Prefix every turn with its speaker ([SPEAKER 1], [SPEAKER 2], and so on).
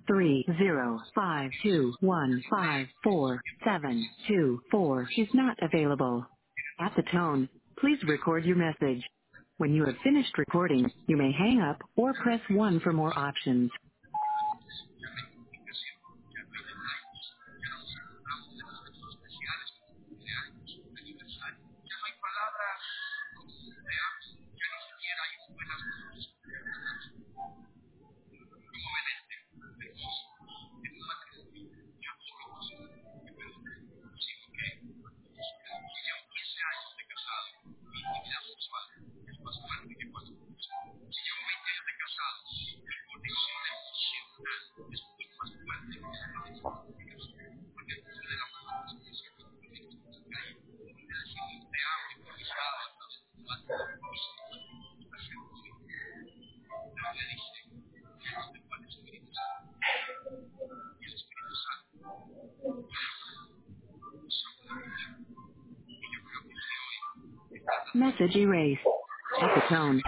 [SPEAKER 1] 305215472 is not available. At the tone, please record your message. When you have finished recording, you may hang up or press 1 for more options. Message erased. At the tone,